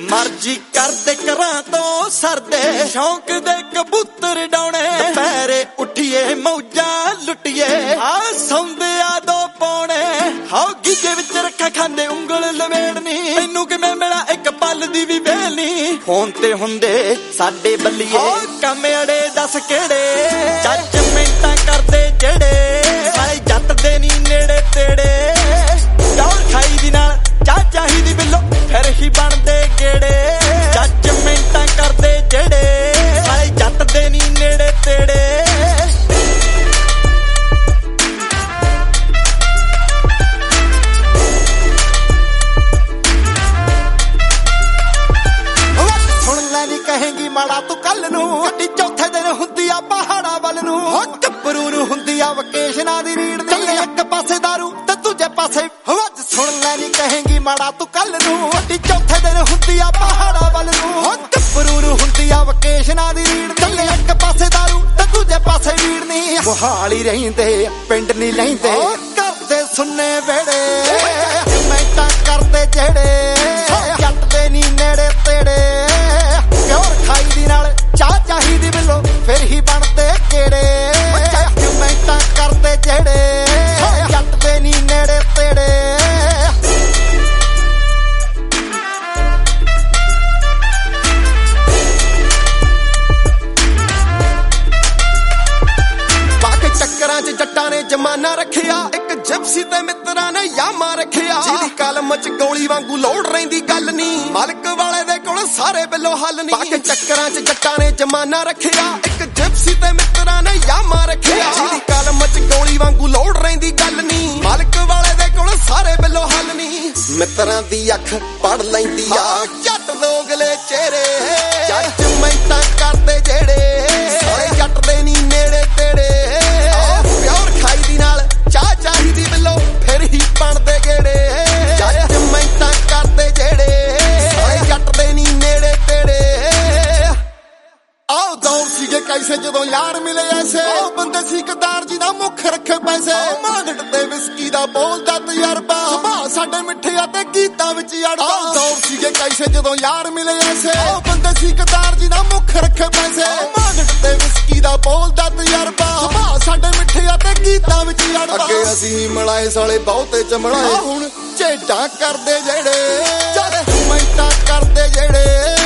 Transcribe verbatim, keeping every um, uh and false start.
ਮਰਜੀ ਕਰਦੇ ਕਰਾਂ ਤੋਂ ਸਰਦੇ ਸ਼ੌਂਕ ਦੇ ਕਬੂਤਰ ਡਾਉਣੇ ਦੁਪਹਿਰੇ ਉੱਠੀਏ ਮੌਜਾਂ ਲੁੱਟੀਏ ਆ ਸੌਂਦਿਆ ਦੋ ਪੌਣੇ ਹਾਉ ਗੀਜੇ ਵਿੱਚ ਰੱਖਾ ਖਾਂਦੇ ਉਂਗਲ ਲਵੇੜਨੀ ਮੈਨੂੰ ਕਿਵੇਂ ਮਿਲਾ ਇੱਕ ਪਲ ਦੀ ਵੀ ਵੇਲਨੀ ਫੋਨ ਤੇ ਹੁੰਦੇ ਸਾਡੇ ਬੱਲੀਏ ਕੰਮ ਅੜੇ ਦੱਸ ਕਿਹੜੇ ਜੱਜ ਮਿੰਟਾਂ ਕਰਦੇ ਜਿਹੜੇ ਸਾਰੇ ਜੱਟ ਦੇ ਨੀ ਨੇੜੇ ਤੇੜੇ ਦੌੜ ਖਾਈ ਦੀ ਨਾਲ ਚਾਹ ਚਾਹੀਦੀ ਬਿੱਲੋ ਫਿਰ ਹੀ ਬਣਦੇ ਗੇੜੇ ਜੱਜ ਮਿੰਟਾਂ ਕਰਦੇ ਜਿਹੜੇ ਸਾਰੇ ਜੱਟ ਦੇ ਨੀ ਨੇੜੇ ਤੇੜੇ ਕਹੇਂਗੀ ਮਾੜਾ ਤੂੰ ਕੱਲ ਨੂੰ ਗੱਡੀ ਚੌਥੇ ਦਿਨ ਹੁੰਦੀ ਆ ਪਹਾੜਾਂ ਵੱਲ ਨੂੰ ਹੋ ਗੱਭਰੂ ਨੂੰ ਹੁੰਦੀ ਆ ਵਕੇਸ਼ਨਾਂ ਦੀ ਰੀੜ ਚੱਲੇ ਇੱਕ ਪਾਸੇ ਦਾਰੂ ਤੇ ਦੂਜੇ ਪਾਸੇ ਅੱਜ ਸੁਣ ਲੈ ਨੀ ਕਹੇਂਗੀ ਮਾੜਾ ਤੂੰ ਕੱਲ ਨੂੰ ਗੱਡੀ ਚੌਥੇ ਦਿਨ ਹੁੰਦੀ ਆ ਪਹਾੜਾਂ ਵੱਲ ਨੂੰ ਹੋ ਗੱਭਰੂ ਨੂੰ ਹੁੰਦੀ ਆ ਵਕੇਸ਼ਨਾਂ ਦੀ ਰੀੜ ਚੱਲੇ ਇੱਕ ਪਾਸੇ ਦਾਰੂ ਤੇ ਦੂਜੇ ਪਾਸੇ ਰੀੜ ਨਹੀਂ ਮੁਹਾਲੀ ਰਹਿੰਦੇ ਪਿੰਡ ਨਹੀਂ ਲੈਂਦੇ ਕਰਦੇ ਸੁੰਨੇ ਵੇੜੇ ਮਿੰਟਾਂ ਕਰਦੇ ਜਿਹੜੇ ਜੱਟ ਦੇ ਨੀ ਨੇੜੇ ਤੇੜੇ ਖਾਈ ਦੀ ਨਾਲ ਚਾਹ ਚਾਹੀਦੀ ਬਿੱਲੋ ਫਿਰ ਹੀ ਬਣਦੇ ਕਿਹੜੇ ਮਿੰਟਾਂ ਕਰਦੇ ਜਿਹੜੇ ਜੱਟ ਦੇ ਨੀ ਨੇੜੇ ਤੇੜੇ ਬਾਕੀ ਚੱਕਰਾਂ 'ਚ ਜੱਟਾਂ ਨੇ ਜਮਾਨਾ ਰੱਖਿਆ ਇੱਕ ਜਿਪਸੀ ਤੇ ਮਿੱਤਰਾਂ ਨੇ ਯਾਮਾ ਰੱਖਿਆ ਜਿਹਦੀ ਕਲਮ 'ਚ ਗੋਲੀ ਵਾਂਗੂ ਲੋੜ ਰਹਿੰਦੀ ਗੱਲ ਨੀ ਮਾਲਕ ਵਾਲੇ ਦੇ ਕੋਲ ਸਾਰੇ ਬਿੱਲੋ ਹੱਲ ਨੀ ਬਾਕੀ ਚੱਕਰਾਂ 'ਚ ਜੱਟਾਂ ਨੇ ਜਮਾਨਾ ਰੱਖਿਆ ਇੱਕ ਜਿਪਸੀ ਤੇ ਮਿੱਤਰਾਂ ਨੇ ਯਾਮਾ ਰੱਖਿਆ ਜਿਹਦੀ ਕਲਮ 'ਚ ਗੋਲੀ ਵਾਂਗੂ ਲੋੜ ਰਹਿੰਦੀ ਗੱਲ ਨੀ ਮਾਲਕ ਵਾਲੇ ਦੇ ਕੋਲ ਸਾਰੇ ਬਿੱਲੋ ਹੱਲ ਨੀ ਮਿੱਤਰਾਂ ਦੀ ਅੱਖ ਪੜ ਲੈਂਦੀ ਆ ਜੱਟ ਦੋਗਲੇ ਚਿਹਰੇ ਜੱਟ ਮਿੰਟਾਂ ਕਰਦੇ ਜਿਹੜੇ ਸਾਰੇ ਜੱਟ ਦੇ ਨੀ ਨੇੜੇ ਤੇੜੇ ਪਿਓਰ ਖਾਈ ਦੀ ਨਾਲ ਚਾਹ ਚਾਹੀਦੀ ਬਿੱਲੋ ਫਿਰ ਹੀ ਬਣਦੇ ਗੇੜੇ ਜੱਟ ਮਿੰਟਾਂ ਕਰਦੇ ਜਿਹੜੇ ਸਾਰੇ ਜੱਟ ਦੇ ਨੀ ਨੇੜੇ ਤੇੜੇ ਆਓ ਦੌਰ ਸੀਗੇ ਕੈਸੇ ਜਦੋਂ ਯਾਰ ਮਿਲੇ ਐਸੇ ਉਹ ਬੰਦੇ ਸੀ ਕਦਾਰ ਜੀ ਦਾ ਮੁੱਖ ਰੱਖੇ ਪੈਸੇ ਮਾਗਟ ਤੇ ਵਿਸਕੀ ਦਾ ਬੋਲਦਾ ਤਜਰਬਾ ਸੁਭਾਅ ਸਾਡੇ ਮਿੱਠਿਆ ਤੇ ਗੀਤਾਂ ਵਿੱਚ ਅੜਦਾ ਆਓ ਦੌਰ ਸੀਗੇ ਕੈਸੇ ਜਦੋਂ ਯਾਰ ਮਿਲੇ ਐਸੇ ਉਹ ਬੰਦੇ ਸੀ ਕਦਾਰ ਜੀ ਦਾ ਮੁੱਖ ਰੱਖੇ ਪੈਸੇ ਮਾਗਟ ਤੇ ਵਿਸਕੀ ਦਾ ਬੋਲਦਾ ਤਜਰਬਾ ਸੁਭਾਅ ਸਾਡੇ ਮਿੱਠਿਆ ਤੇ ਗੀਤਾਂ ਵਿੱਚ ਅੜਦਾ ਅੱਗੇ ਅਸੀਂ ਮਲਾਏ ਸਾਲੇ ਬਹੁਤੇ ਚਮੜਾਏ ਹੁਣ ਝੇਡਾਂ ਕਰਦੇ ਜਿਹੜੇ ਜਦ ਮਿੰਟਾਂ ਕਰਦੇ ਜਿਹੜੇ